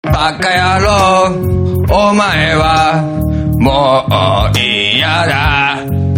バカ野郎、お前はもう嫌だ。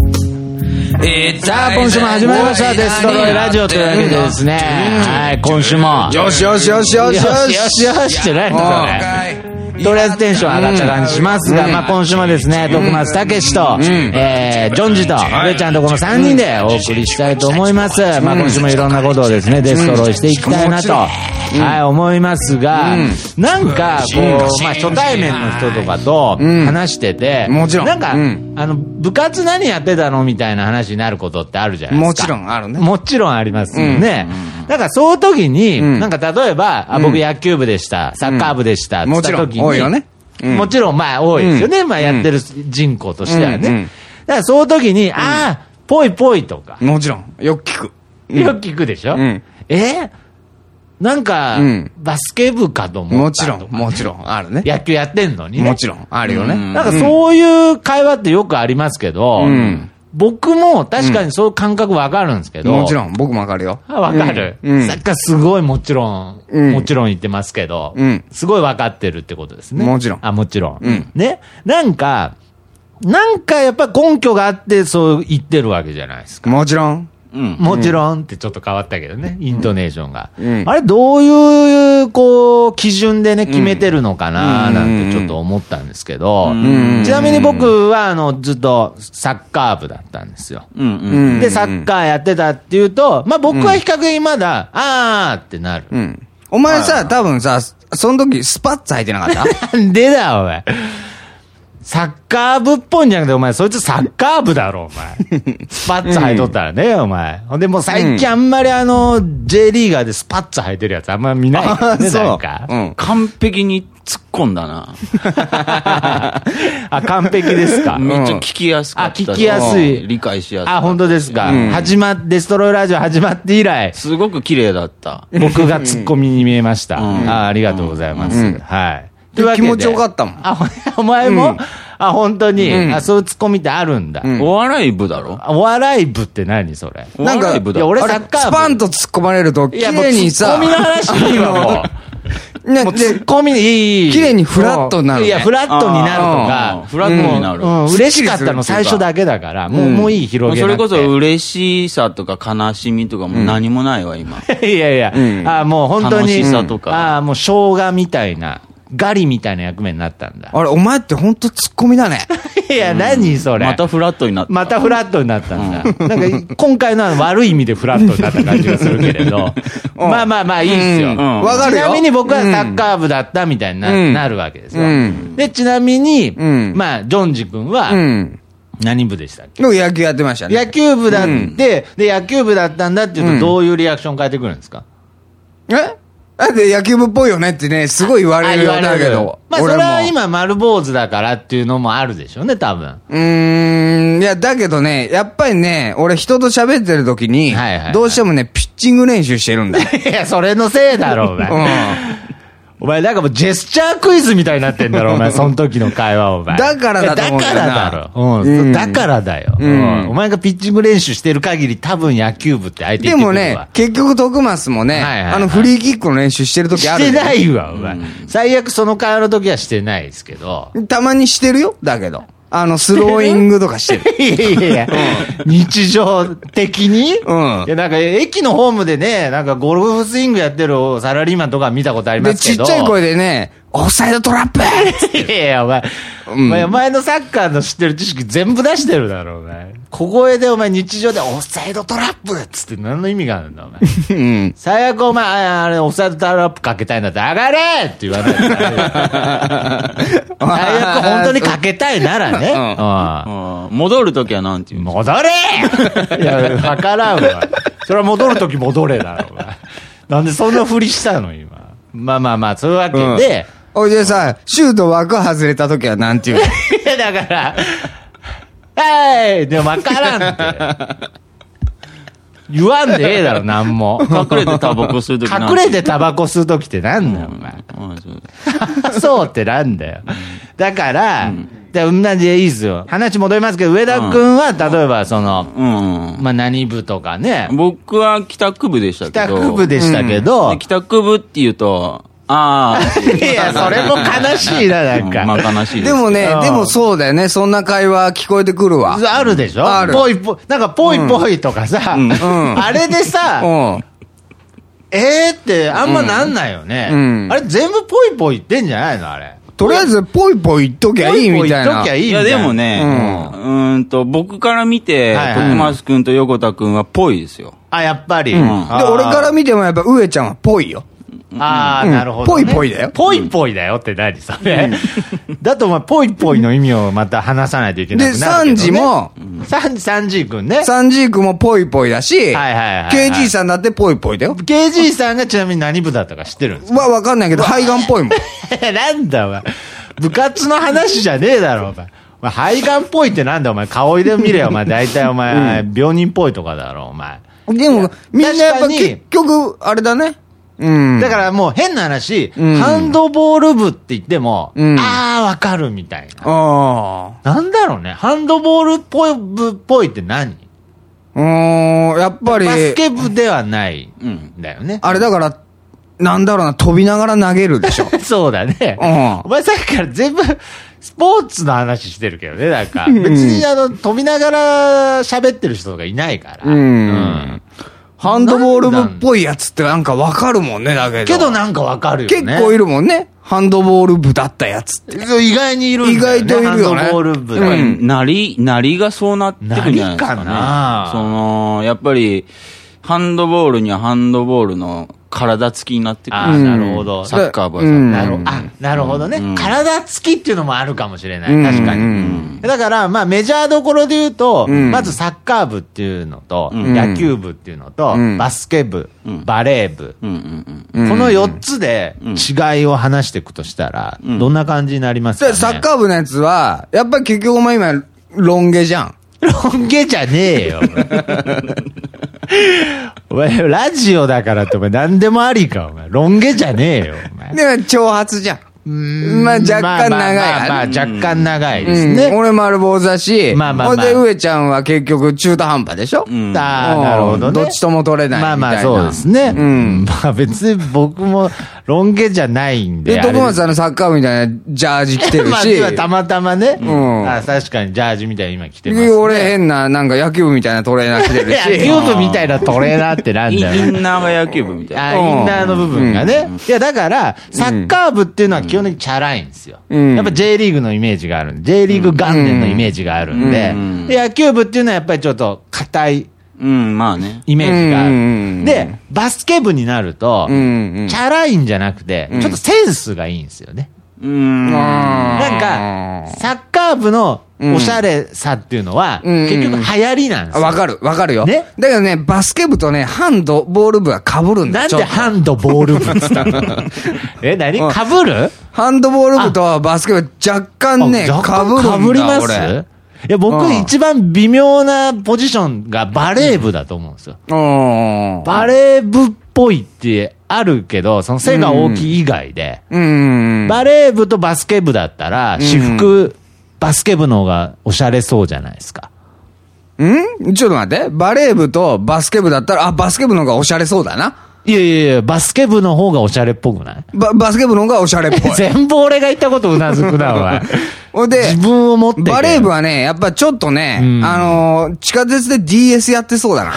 さあ今週も始まりましたデストロイラジオというわけでですね、はい、今週もよしよしよしよしよしよしよしって何これ。とりあえずテンション上がった感じしますが、まあ今週もですね、徳松たけしと、ジョンジと、上ちゃんとこの3人でお送りしたいと思います。まあ今週もいろんなことをですね、デストロイしていきたいなと、はい、思いますが、なんか、こう、まあ初対面の人とかと話してて、 もちろん。 なんか、部活何やってたのみたいな話になることってあるじゃないですか。 もちろんあるね。 もちろんありますよね。だからそういう時に、なんか例えば、僕野球部でした、サッカー部でした、って言った時に、 多いよね。 もちろん、まあ、多いですよね。まあ、やってる人口としてはね。だから、その時に、ああ、ぽいぽいとか。 もちろん。よく聞く。 よく聞くでしょ。なんか、バスケ部かと思ったとか。 もちろん、あるね。 野球やってんのにね。 もちろん、あるよね。 なんか、そういう会話ってよくありますけど、僕も確かにそういう感覚わかるんですけど。 もちろん、僕もわかるよ。 わかる。さっきからすごいもちろん言ってますけど、すごいわかってるってことですね。 もちろん。 もちろん。ね。なんかやっぱ根拠があってそう言ってるわけじゃないですか。 もちろん。 もちろんってちょっと変わったけどね、イントネーションが。あれどういう、こう、基準でね、決めてるのかななんてちょっと思ったんですけど、ちなみに僕は、ずっとサッカー部だったんですよ。で、サッカーやってたっていうと、まあ僕は比較的まだ、あーってなる。 お前さ、多分さ、その時スパッツ履いてなかったなんでだ、お前。サッカー部っぽいんじゃなくて、お前、そいつサッカー部だろ、お前。スパッツ履いとったらね、お前。ほんで、もう最近あんまりJ リーガーでスパッツ履いてるやつあんま見ないからね、なんか。 完璧に突っ込んだな。 完璧ですか。 めっちゃ聞きやすかった。 聞きやすい。 理解しやすい。 本当ですか。デストロイラジオ始まって以来。 すごく綺麗だった。 僕がツッコミに見えました。ありがとうございます。はい。 気持ちよかったもん。 お前も本当に、そういうツッコミってあるんだ。 お笑い部だろ。 お笑い部って何それ。 なんか、 いや、俺サッカー部。 スパンと突っ込まれると、綺麗にさ。 ツッコミの話いいわ、もう。もうツッコミいい。 綺麗にフラットになる。 いや、フラットになるとか。 フラットになる。 嬉しかったの最初だけだから、もういい広げなくて。 それこそ嬉しさとか悲しみとかも何もないわ、今。 いやいや、もう本当に。 楽しさとか。 もう生姜みたいな。ガリみたいな役目になったんだ。 あれ、お前ってほんとツッコミだね。 いや、何それ。 またフラットになった。 またフラットになったんだ。なんか、今回のは悪い意味でフラットになった感じがするけれど。まあ、いいっすよ。 わかるよ。 ちなみに僕はサッカー部だったみたいになるわけですよ。で、ちなみに、まあ、ジョンジ君は、何部でしたっけ？ 野球やってましたね。 野球部だって、で、野球部だったんだって言うと、どういうリアクション変えてくるんですか？ だって野球部っぽいよねってね、すごい言われるんだけど。 まあそれは今丸坊主だからっていうのもあるでしょうね、多分。 いや、だけどね、やっぱりね、俺人と喋ってる時に、どうしてもね、ピッチング練習してるんだ。 いや、それのせいだろ、お前。お前なんかもうジェスチャークイズみたいになってんだろ、お前。その時の会話、お前。 だからだと思うんだよな。 だからだろ。だからだよ。お前がピッチング練習してる限り多分野球部って相手言ってくるわ。 でもね、結局徳松もね、フリーキックの練習してる時ある。 してないわ、お前。最悪その会話の時はしてないですけど。 たまにしてるよ、だけど。スローイングとかしてる。 いやいや、日常的にいや、なんか、駅のホームでね、なんかゴルフスイングやってるサラリーマンとか見たことありますけど。 で、ちっちゃい声でね、オフサイドトラップいやいや、お前のサッカーの知ってる知識全部出してるだろ、お前。小声でお前日常でオフサイドトラップっつって何の意味があるんだ、お前。最悪お前、あれ、オフサイドトラップかけたいんだって、上がれって言わないと。最悪本当にかけたいならね。 戻るときはなんて言うの？ 戻れいや、わからんわ。それは戻るとき戻れだろ、お前。なんでそんなふりしたの、今。まあ、そういうわけで。 おいでさ、シュート枠外れたときはなんて言うの？ いや、だから、はいでもわからんって。言わんでええだろ、なんも。 隠れてタバコ吸うとき隠れてタバコ吸うときってなんだよ、お前。そうってなんだよ。だから、なんでいいっすよ。話戻りますけど、上田くんは、例えば、まあ、何部とかね。 僕は帰宅部でしたけど。 帰宅部でしたけど。 帰宅部っていうと、 ああ。 いや、それも悲しいな、なんか。 まあ悲しいです。 でもね、でもそうだよね。そんな会話聞こえてくるわ。 あるでしょ？ ある。 ぽいぽい、なんかぽいぽいとかさ、あれでさ、ってあんまなんないよね。あれ全部ぽいぽい言ってんじゃないのあれ。 とりあえずぽいぽい言っときゃいいみたいな。 いやでもね、僕から見て、徳松くんと横田くんはぽいですよ。 あ、やっぱり。 で、俺から見てもやっぱ上ちゃんはぽいよ。 ああ、なるほど。 ぽいぽいだよ。 ぽいぽいだよって何それ。だとお前、ぽいぽいの意味をまた話さないといけない。 で、サンジも、 サンジーくんね。 サンジーくんもぽいぽいだし、KG さんだってぽいぽいだよ。 KG さんがちなみに何部だったか知ってるんですか？ わかんないけど、肺がんっぽいもん。 なんだお前。部活の話じゃねえだろ、お前。肺がんっぽいってなんだお前。顔色見れよ、お前。大体お前、病人っぽいとかだろ、お前。 でも、みんなやっぱ結局、あれだね。 だからもう変な話、ハンドボール部って言っても、ああ、わかるみたいな。なんだろうね。ハンドボール部っぽいって何？ やっぱり。 バスケ部ではないんだよね。 あれだから、なんだろうな、飛びながら投げるでしょ。 そうだね。お前さっきから全部、スポーツの話してるけどね、なんか。別に飛びながら喋ってる人とかいないから。 ハンドボール部っぽいやつってなんかわかるもんね、だけど。 けどなんかわかるよね。 結構いるもんね。ハンドボール部だったやつって。 意外にいるんだよね。 意外といるよね。 ハンドボール部。 なりがそうなってくるんじゃないですかね。やっぱり、ハンドボールにはハンドボールの体つきになってくる。 なるほど。 サッカー部はサッカー部。 なるほどね。体つきっていうのもあるかもしれない。確かに。だから、まあメジャーどころで言うと、まずサッカー部っていうのと、野球部っていうのと、バスケ部、バレー部。この4つで違いを話していくとしたら、どんな感じになりますかね。 サッカー部のやつは、やっぱり結局お前今、ロン毛じゃん。 ロン毛じゃねえよ。お前、ラジオだからってお前何でもありか、お前。ロン毛じゃねえよ、お前。 でも、長髪じゃん。まあ若干長い。 まあ若干長いですね。 俺丸坊主だし、ほんで上ちゃんは結局中途半端でしょ？ なるほどね。 どっちとも取れないみたいな。 まあそうですね。まあ別に僕もロン毛じゃないんで。 で、徳松さんのサッカー部みたいなジャージ着てるし。 まあたまたまね。確かにジャージみたいな今着てますね。 俺変ななんか野球部みたいなトレーナー着てるし。 野球部みたいなトレーナーってなんだよ。 インナーが野球部みたいな。 インナーの部分がね。いやだから、サッカー部っていうのは基本的にチャラいんですよ。やっぱ J リーグのイメージがあるんで、J リーグ元年のイメージがあるんで、野球部っていうのはやっぱりちょっと硬いまあね。 イメージがある。で、バスケ部になると、チャラいんじゃなくて、ちょっとセンスがいいんですよね。なんか、サッカー部のおしゃれさっていうのは、結局流行りなんですよ。 わかるよ。ね。だけどね、バスケ部とね、ハンドボール部は被るんだよ。 なんでハンドボール部って言ったの？何被る？ ハンドボール部とバスケ部若干ね、被るんだ。 被ります？いや、僕一番微妙なポジションがバレー部だと思うんですよ。バレー部っぽいってあるけど、その背が大きい以外で、バレー部とバスケ部だったら、私服、バスケ部の方がおしゃれそうじゃないですか。 ちょっと待って。バレー部とバスケ部だったら、バスケ部の方がおしゃれそうだな。 いや、バスケ部の方がおしゃれっぽくない？ バスケ部の方がおしゃれっぽい。 全部俺が言ったことうなずくな、お前。 で、 自分を持ってバレー部はね、やっぱちょっとね、地下鉄で DS やってそうだ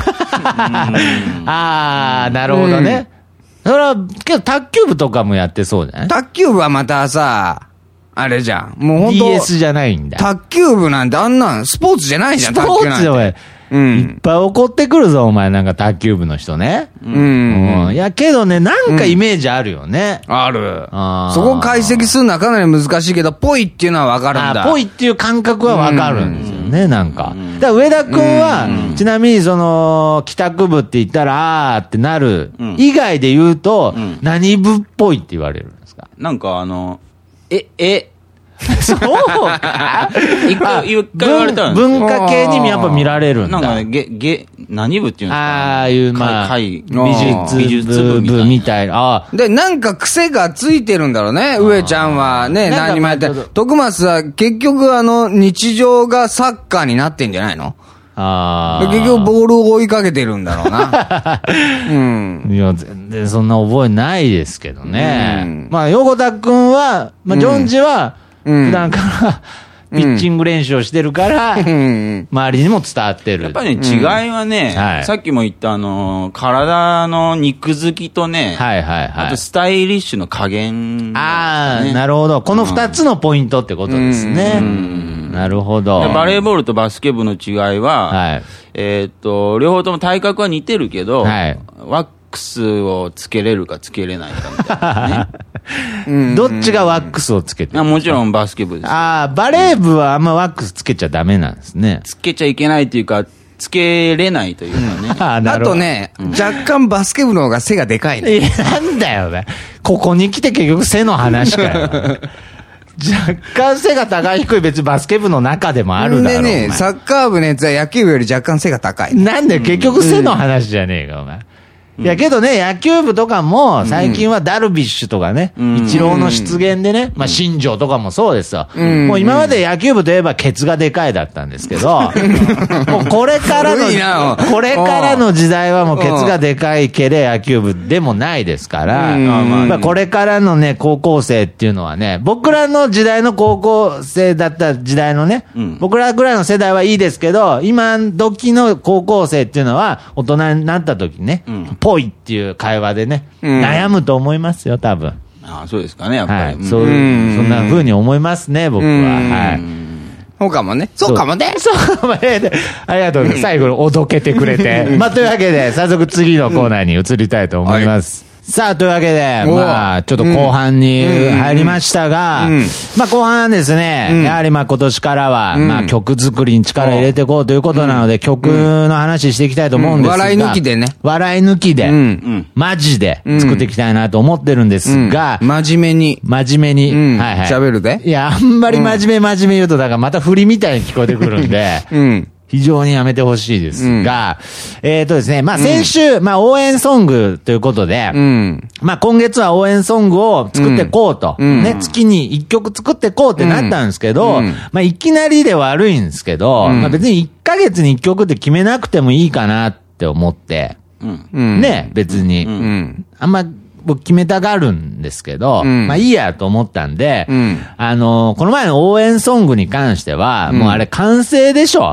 な。なるほどね。それは、けど卓球部とかもやってそうじゃない？ 卓球部はまたさ、あれじゃん。もう本当 DS じゃないんだ。 卓球部なんてあんなんスポーツじゃないじゃん、 スポーツでお前。いっぱい怒ってくるぞ、お前なんか卓球部の人ね。いや、けどね、なんかイメージあるよね。 ある。そこ解析するのはかなり難しいけど、ぽいっていうのはわかるんだ。 ぽいっていう感覚はわかるんですよね、なんか。だから上田くんは、ちなみにその、帰宅部って言ったら、ってなる、以外で言うと、何部っぽいって言われるんですか？ なんかそうか一回言われたんですよ。 文化系にやっぱ見られるんだ。 なんかね、何部っていうんですか？ ああいう、まあ、 美術部みたいな。 で、なんか癖がついてるんだろうね。上ちゃんはね、何にもやって。徳松は結局日常がサッカーになってんじゃないの？ 結局ボールを追いかけてるんだろうな。 いや、全然そんな覚えないですけどね。まあ、横田くんは、まあ、ジョンジは、普段から、ピッチング練習をしてるから、周りにも伝わってる。 やっぱりね、違いはね、さっきも言った体の肉付きとね、あとスタイリッシュの加減。 ああ、なるほど。この2つのポイントってことですね。なるほど。 バレーボールとバスケ部の違いは、両方とも体格は似てるけど、ワックスをつけれるかつけれないかみたいなね。 どっちがワックスをつけてる？ もちろんバスケ部です。 バレー部はあんまワックスつけちゃダメなんですね。 つけちゃいけないというか、つけれないというかね。 あとね、若干バスケ部の方が背がでかいね。 なんだよね。ここに来て結局背の話かよ。若干背が高い低い別にバスケ部の中でもあるだろう。 でね、サッカー部のやつは野球部より若干背が高い。 なんで結局背の話じゃねえか、お前。いやけどね、野球部とかも、最近はダルビッシュとかね、イチローの出現でね、まあ新庄とかもそうですよ。もう今まで野球部といえばケツがでかいだったんですけど、もうこれからの時代はもうケツがでかいけで野球部でもないですから、まあこれからのね、高校生っていうのはね、僕らの時代の高校生だった時代のね、僕らぐらいの世代はいいですけど、今時の高校生っていうのは大人になった時にね、ぽいっていう会話でね、悩むと思いますよ、多分。 ああ、そうですかね、やっぱり。 そんな風に思いますね、僕は。はい。 そうかもね。そうかもね。 そうかもね。ありがとうございます。最後におどけてくれて。まあ、というわけで、早速次のコーナーに移りたいと思います。さあ、というわけで、まあ、ちょっと後半に入りましたが、まあ、後半はですね、やはりまあ、今年からは、まあ、曲作りに力入れていこうということなので、曲の話していきたいと思うんですが、 笑い抜きでね。 笑い抜きで、マジで作っていきたいなと思ってるんですが、 真面目に。 はいはい。 喋るで。 いや、あんまり真面目言うと、だからまた振りみたいに聞こえてくるんで、非常にやめてほしいですが、ですね、まあ先週、まあ応援ソングということで、まあ今月は応援ソングを作っていこうと、ね、月に1曲作っていこうってなったんですけど、まあいきなりで悪いんですけど、まあ別に1ヶ月に1曲って決めなくてもいいかなって思って、ね、別に、あんま僕決めたがるんですけど、まあいいやと思ったんで、この前の応援ソングに関しては、もうあれ完成でしょ。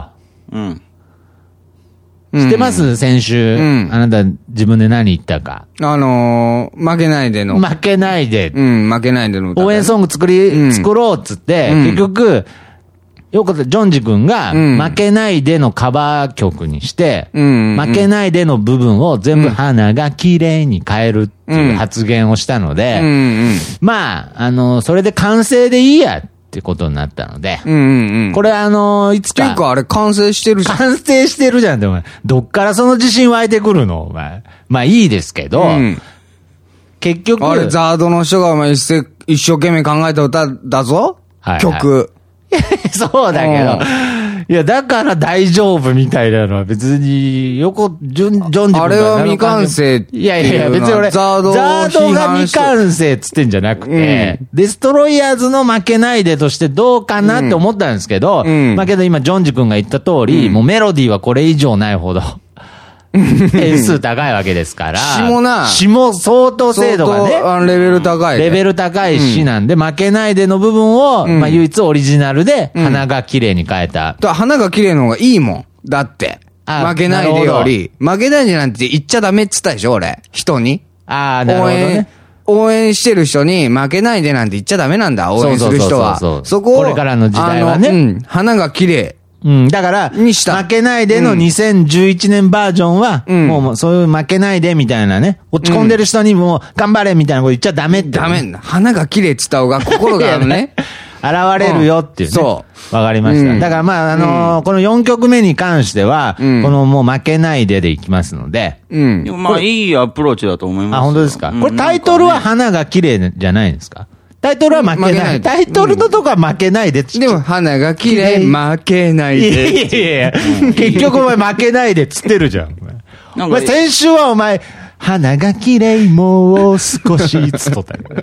知ってます？先週、あなた自分で何言ったか。 負けないでの。 負けないで。 負けないでの歌。 応援ソング作ろうっつって、結局、よくジョンジ君が、負けないでのカバー曲にして、負けないでの部分を全部花が綺麗に変えるっていう発言をしたので、まあ、それで完成でいいやってことになったので、これいつか。 結構あれ完成してるじゃん。 完成してるじゃんって、お前。どっからその自信湧いてくるのお前。まあいいですけど、結局。 あれ、ザードの人がお前一生懸命考えた歌だぞ、曲。 そうだけど。いや、だから大丈夫みたいなのは別に、ジョンジ君あれは未完成っていう。 いや、別に俺、ザードが未完成っつってんじゃなくて、デストロイヤーズの負けないでとしてどうかなって思ったんですけど、まあけど今、ジョンジ君が言った通り、もうメロディーはこれ以上ないほど。点数高いわけですから。詞も相当精度がね。 レベル高い。 レベル高い詞なんで、負けないでの部分を、まあ唯一オリジナルで、花が綺麗に変えた。 花が綺麗の方がいいもん。だって。負けないでより。負けないでなんて言っちゃダメっつったでしょ、俺。人に。 なるほどね。 応援してる人に負けないでなんて言っちゃダメなんだ、応援する人は。そこを。 これからの時代はね。 花が綺麗。 だから、負けないでの2011年バージョンは、もうそういう負けないでみたいなね、落ち込んでる人にも頑張れみたいなこと言っちゃダメって。 ダメ。花が綺麗って言った方が心がね。 現れるよっていうね。そう。わかりました。だからまあ、この4曲目に関しては、このもう負けないででいきますので。 でもまあ、いいアプローチだと思います。 あ、本当ですか。これタイトルは花が綺麗じゃないんですか？タイトルは負けない。タイトルのとこは負けないで。 でも、花が綺麗、負けないで。 いや結局お前負けないでっつってるじゃん。お前先週はお前、花が綺麗もう少しつっとったよ。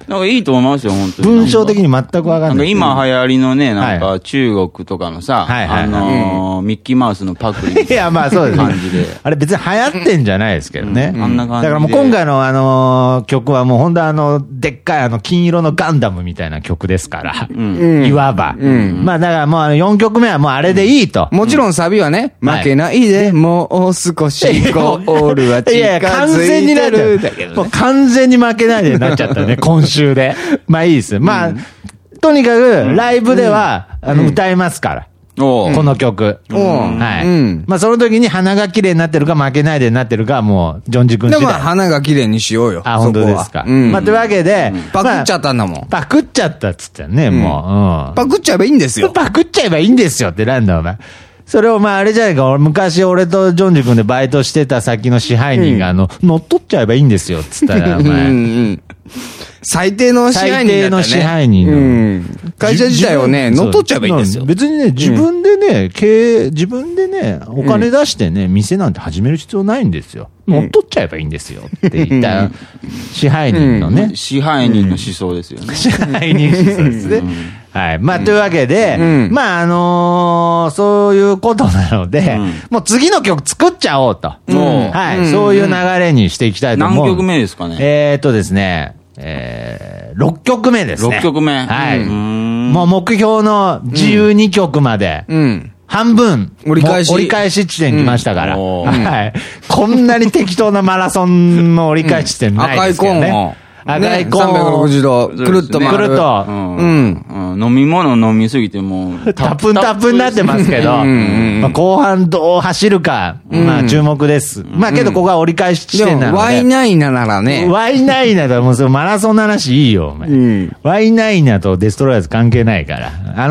なんかいいと思いますよ、本当に。 文章的に全くわかんない。 今流行りのね、なんか中国とかのさ、ミッキーマウスのパクリみたいな。 いや、まあそうです。 感じで。 あれ別に流行ってんじゃないですけどね。 あんな感じで。 だからもう今回の曲はもう本当でっかい金色のガンダムみたいな曲ですから。いわば。まあだからもう4曲目はもうあれでいいと。 もちろんサビはね、負けないで、もう少しゴールは近づいてる。いや、 完全になっちゃう。もう完全に負けないでになっちゃったね、今週で。まあいいです。まあ、とにかくライブでは歌いますから。この曲。はい。まあその時に鼻が綺麗になってるか負けないでになってるかもう、ジョンジ君次第。 でも鼻が綺麗にしようよ。 あ、本当ですか。まあというわけで、 パクっちゃったんだもん。 パクっちゃったっつったね、もう。 パクっちゃえばいいんですよ。 パクっちゃえばいいんですよってなんだお前。それをまああれじゃないか、昔俺とジョンジ君でバイトしてた先の支配人が乗っ取っちゃえばいいんですよっつったら、お前。 最低の支配人だったね。 最低の支配人の。 会社自体をね、乗っ取っちゃえばいいんですよ。 別にね、自分でね、自分でね、お金出してね、店なんて始める必要ないんですよ。乗っ取っちゃえばいいんですよって言った支配人のね。 支配人の思想ですよね。 支配人思想ですね。はい。まあ、というわけで、まあ、そういうことなので、もう次の曲作っちゃおうと。はい。そういう流れにしていきたいと思う。 何曲目ですかね。 ですね、6曲目ですね。 6曲目。 はい。もう目標の12曲まで。半分、折り返し地点来ましたから。はい。こんなに適当なマラソンの折り返し地点ないですけどね。 赤いコーンを360度、くるっと回る。 くるっと。 飲み物飲みすぎてもう、 タプンタプンになってますけど、後半どう走るか、まあ注目です。まあけどここは折り返し地点なので。 ワイナイナならね。 ワイナイナだ、もうそれマラソンの話いいよ、お前。ワイナイナとデストロイヤーズ関係ないから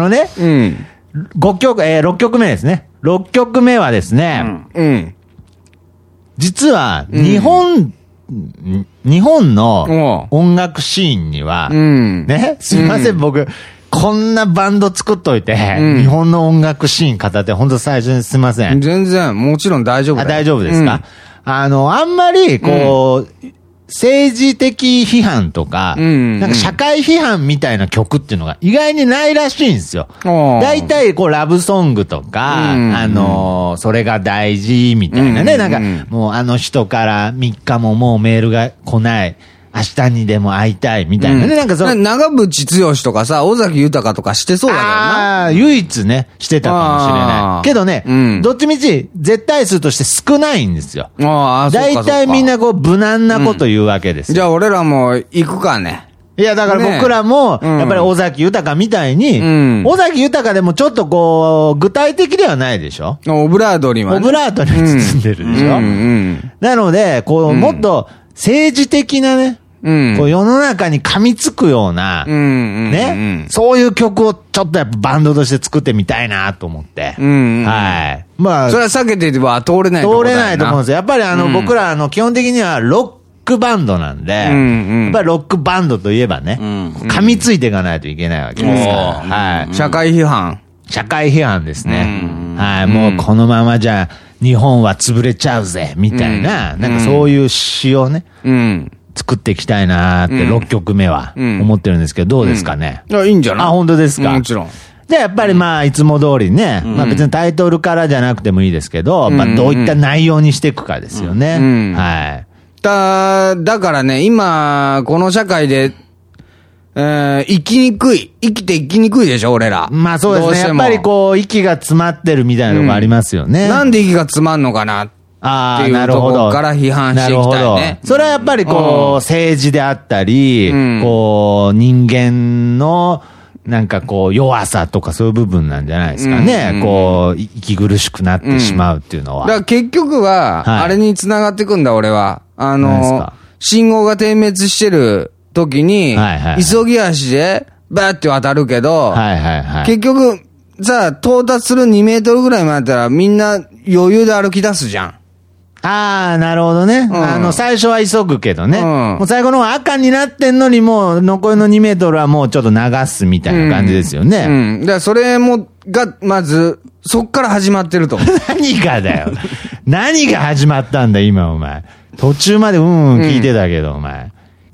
。6曲目ですね。6曲目はですね、実は日本の音楽シーンには、ね、すいません、僕、こんなバンド作っといて、日本の音楽シーン語って、本当最初にすいません。 全然、もちろん大丈夫だよ。 大丈夫ですか？あんまり、政治的批判とか、なんか社会批判みたいな曲っていうのが意外にないらしいんですよ。大体ラブソングとか、それが大事みたいなね。なんか、もうあの人から3日ももうメールが来ない。明日にでも会いたいみたいなね。なんか長渕剛とかさ、尾崎豊とかしてそうだけどな。 唯一ね、してたかもしれない。けどね、どっちみち絶対数として少ないんですよ。大体みんな無難なこと言うわけですよ。 じゃあ俺らも行くかね。 いや、だから僕らも、やっぱり尾崎豊みたいに、尾崎豊でもちょっと具体的ではないでしょ？ オブラートには。 オブラートに包んでるでしょ？なので、もっと政治的なね、世の中に噛みつくような、ね、そういう曲をちょっとやっぱバンドとして作ってみたいなと思って。はい。まあ。 それは避けていれば通れないところだよな。 通れないと思うんですよ。やっぱり僕ら基本的にはロックバンドなんで、やっぱりロックバンドといえばね、噛みついていかないといけないわけですから。はい。 社会批判。 社会批判ですね。はい。もうこのままじゃ日本は潰れちゃうぜ、みたいな、なんかそういう詩をね、作っていきたいなーって6曲目は思ってるんですけど、どうですかね。 いいんじゃない？ あ、本当ですか。 もちろん。 で、やっぱりまあ、いつも通りね、まあ別にタイトルからじゃなくてもいいですけど、まあどういった内容にしていくかですよね。はい。 だからね、今、この社会で、生きていきにくいでしょ、俺ら。 まあそうですね。やっぱり息が詰まってるみたいなとこありますよね。 なんで息が詰まんのかなっていうところから批判していきたいね。 それはやっぱり政治であったり、人間の、なんか弱さとかそういう部分なんじゃないですかね。息苦しくなってしまうっていうのは。 だから結局は、あれに繋がってくんだ、俺は。信号が点滅してる時に、急ぎ足で、バーって渡るけど、結局、さ、到達する2メートルぐらいまでだったら、みんな余裕で歩き出すじゃん。 ああ、なるほどね。最初は急ぐけどね。もう最後の方赤になってんのにもう残りの2メートルはもうちょっと流すみたいな感じですよね。 だからそれが、まず、そっから始まってると。 何がだよ。何が始まったんだ今お前。途中まで聞いてたけどお前。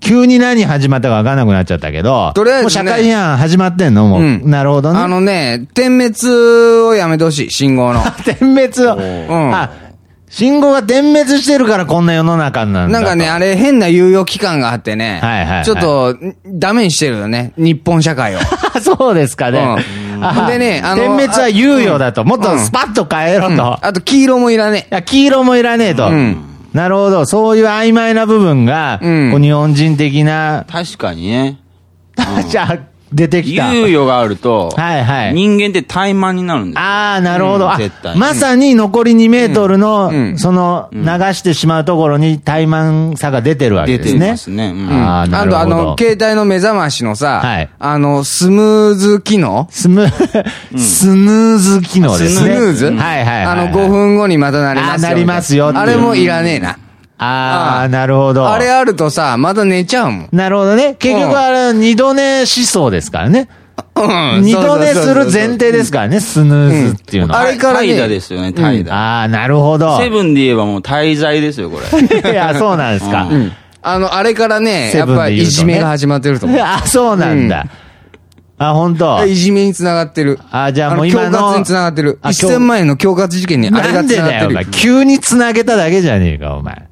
急に何始まったか分かんなくなっちゃったけど、 とりあえず、ね、 もう社会批判始まってんのもう、なるほどね。 点滅をやめてほしい、信号の。 点滅を。信号が点滅してるからこんな世の中なんだ。 なんかね、あれ変な猶予期間があってね。ちょっと、ダメにしてるよね。日本社会を。 そうですかね。でね、点滅は猶予だと。もっとスパッと変えろと。 あと、黄色もいらねえ。 黄色もいらねえと。なるほど。そういう曖昧な部分が、日本人的な。 確かにね。 じゃあ、出てきた。 猶予があると、人間って怠慢になるんですよ。 ああ、なるほど。まさに残り2メートルの、その、流してしまうところに怠慢さが出てるわけですね。 出てますね。 あと、携帯の目覚ましのさ、スムーズ機能スヌーズ機能ですね。 スヌーズ5分後にまたなりますよ。 なりますよ。 あれもいらねえな。 なるほど。 あれあるとさ、また寝ちゃうもん。 なるほどね。結局二度寝思想ですからね。二度寝する前提ですからね、スヌーズっていうのは。 あれからね。怠惰ですよね、怠惰。 なるほど。 セブンで言えばもう滞在ですよ、これ。 いや、そうなんですか。 あれからね、やっぱりいじめが始まってると思う。 そうなんだ。本当。 いじめにつながってる。 じゃあもう今の。 恐喝につながってる。1000万円の恐喝事件にあれがつながってる。なんでだよ、 急につなげただけじゃねえか、お前。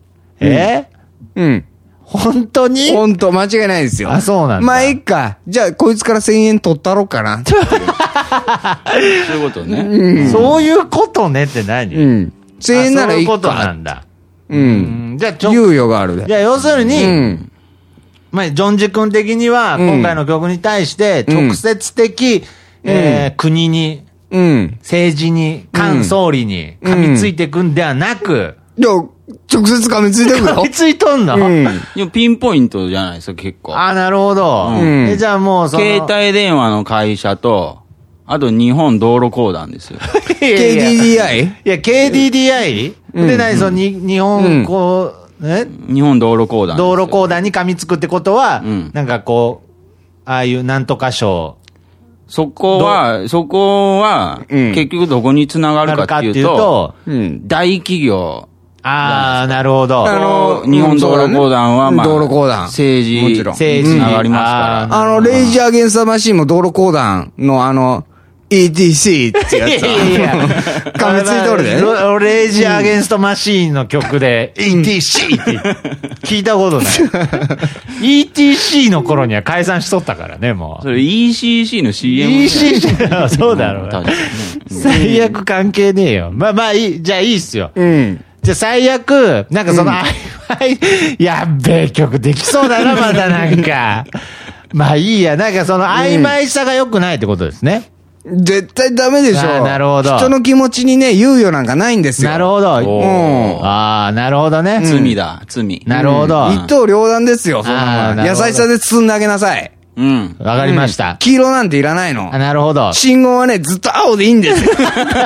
本当に本当、間違いないですよ。 そうなんだ。 まあ、いいか。じゃあ、こいつから1000円取ったろうかな。 そういうことね。 そういうことねって何 1000円ならいいか。 そういうことなんだ。 じゃあ、猶予がある。 じゃあ、要するに、まあ、ジョンジ君的には、今回の曲に対して、直接的、国に、政治に、菅総理に噛みついていくんではなく、 いや、直接噛みついてるよ。 噛みついとんのいや、ピンポイントじゃないですか、結構。 なるほど。じゃあもう携帯電話の会社と、あと日本道路公団ですよ。 KDDI? いや、KDDI? で、何その日本日本道路公団。 道路公団に噛みつくってことは、なんかこう、ああいうなんとか賞。 そこは、結局どこにつながるかっていうと、大企業。 なるほど。 日本道路公団は、 道路公団。 政治つながりますから。 レイジーアゲンストマシンも道路公団のETC ってやつさ。噛みついとるで。 レイジーアゲンストマシーンの曲で ETC って聞いたことない。ETC の頃には解散しとったからね、もう。 それ ECC の CM。 ECC そうだろう。最悪関係ねえよ。まあいい、じゃあいいっすよ。じゃあ最悪、なんかその曖昧、やっべえ曲できそうだな、まだなんか。まあいいや、なんかその曖昧さが良くないってことですね。 絶対ダメでしょ。 なるほど。 人の気持ちにね、猶予なんかないんですよ。 なるほど。なるほどね。 罪だ、罪。 なるほど。 一刀両断ですよ、そんなもん。優しさで包んであげなさい。 わかりました。 黄色なんていらないの。 なるほど。 信号はね、ずっと青でいいんですよ。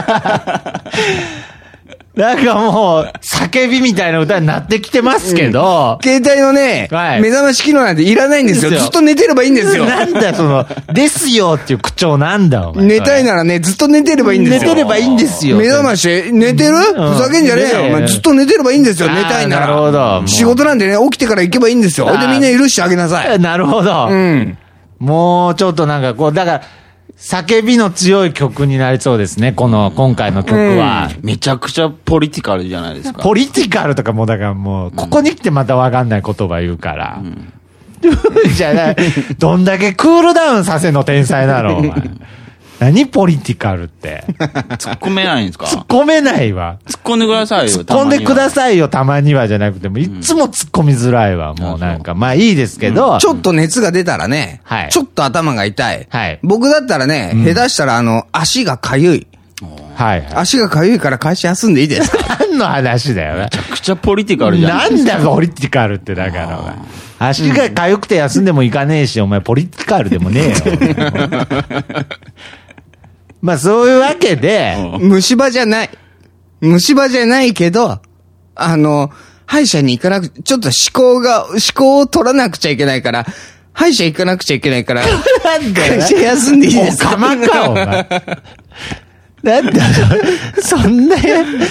なんかもう、叫びみたいな歌になってきてますけど。 携帯のね、目覚まし機能なんていらないんですよ。ずっと寝てればいいんですよ。 なんだその、ですよっていう口調なんだお前。 寝たいならね、ずっと寝てればいいんですよ。 寝てればいいんですよ。 目覚まし、寝てるふざけんじゃねえよ。お前ずっと寝てればいいんですよ、寝たいなら。 なるほど。 仕事なんでね、起きてから行けばいいんですよ。でみんな許してあげなさい。 なるほど。もうちょっとなんかこう、だから、叫びの強い曲になりそうですね、今回の曲は。 めちゃくちゃポリティカルじゃないですか。 ポリティカルとかもうだからもう、ここに来てまたわかんない言葉言うから。じゃあ、どんだけクールダウンさせんの天才なの、お前。何ポリティカルって。 突っ込めないんですか？ 突っ込めないわ。 突っ込んでくださいよ。 突っ込んでくださいよ、たまにはじゃなくても、いつも突っ込みづらいわ、もうなんか。まあいいですけど。 ちょっと熱が出たらね、ちょっと頭が痛い。僕だったらね、下手したら足がかゆい。足がかゆいから会社休んでいいですか？ 何の話だよな。 めちゃくちゃポリティカルじゃん。 なんだポリティカルってだから、お前。足がかゆくて休んでもいかねえし、お前ポリティカルでもねえよ。まあそういうわけで、 虫歯じゃない。虫歯じゃないけど、歯医者に行かなく、ちょっと思考を取らなくちゃいけないから、歯医者行かなくちゃいけないから、会社休んでいいですか？ おかまか、お前。なんだ、そんな、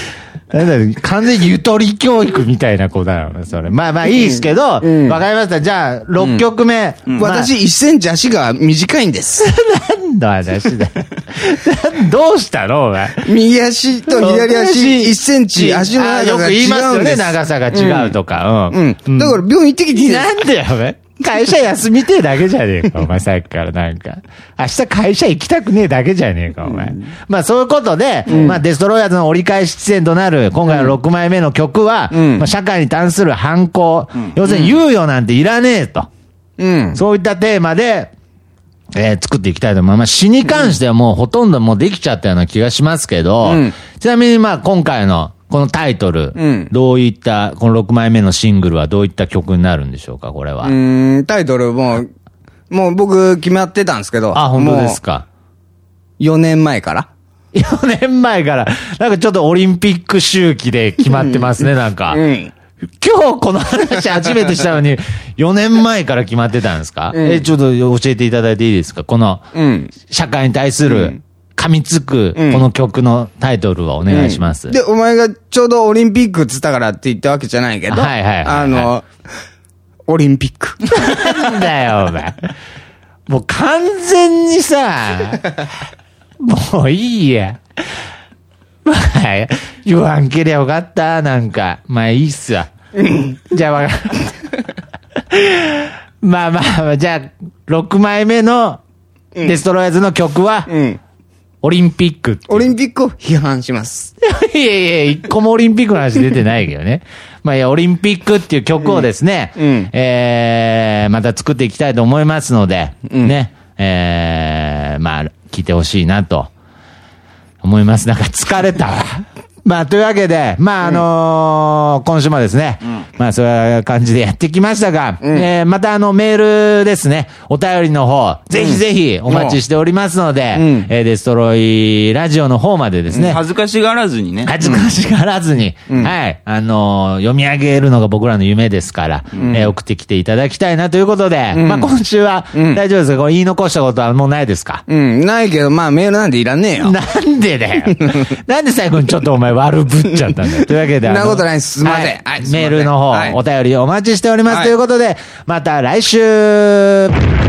完全にゆとり教育みたいな子だよね、それ。まあいいですけど、わかりました。じゃあ、6曲目。 私1センチ足が短いんです。 何の話だよ。どうしたのお前。 右足と左足1センチ足の長さが違うんです。よく言いますよね、 長さが違うとか。 だから病院行ってきていいですか？ なんでよ、お前。会社休みてえだけじゃねえか、お前さっきからなんか。明日会社行きたくねえだけじゃねえか、お前。まあそういうことで、まあデストロイヤーズの折り返し出演となる今回の6枚目の曲は、まあ社会に関する反抗、要するに猶予なんていらねえと。そういったテーマで、作っていきたいと思います。詩に関してはもうほとんどもうできちゃったような気がしますけど、ちなみにまあ今回のこのタイトル、どういった、この6枚目のシングルはどういった曲になるんでしょうか、これは。 タイトルもう僕決まってたんですけど。 あ、本当ですか。 4年前から。 4年前から、なんかちょっとオリンピック周期で決まってますね、なんか。今日この話初めてしたのに、4年前から決まってたんですか？ちょっと教えていただいていいですか？この、社会に対する、噛みつく、この曲のタイトルをお願いします。 で、お前がちょうどオリンピックっつったからって言ったわけじゃないけど、オリンピック。 なんだよ、お前。もう完全にさ、もういいや。まあ、言わんけりゃよかった、なんか。まあいいっすわ。じゃあわかる。まあ、じゃあ、6枚目のデストロイヤーズの曲は、オリンピック。 オリンピックを批判します。 いや、一個もオリンピックの話出てないけどね。まあいや、オリンピックっていう曲をですね、また作っていきたいと思いますので、ね、まあ、聞いてほしいなと思います。なんか疲れたわ。まあ、というわけで、まあ、今週もですね、まあ、そういう感じでやってきましたが、またメールですね、お便りの方、ぜひぜひお待ちしておりますので、デストロイラジオの方までですね、 恥ずかしがらずにね。 恥ずかしがらずに、はい、読み上げるのが僕らの夢ですから、送ってきていただきたいなということで、まあ、今週は大丈夫ですか？これ言い残したことはもうないですか？ ないけど、まあ、メールなんていらねえよ。 なんでだよ。なんで最後にちょっとお前悪ぶっちゃったんだよ。というわけで。 そんなことないです。すみません。 メールの方、お便りお待ちしております。ということで、また来週。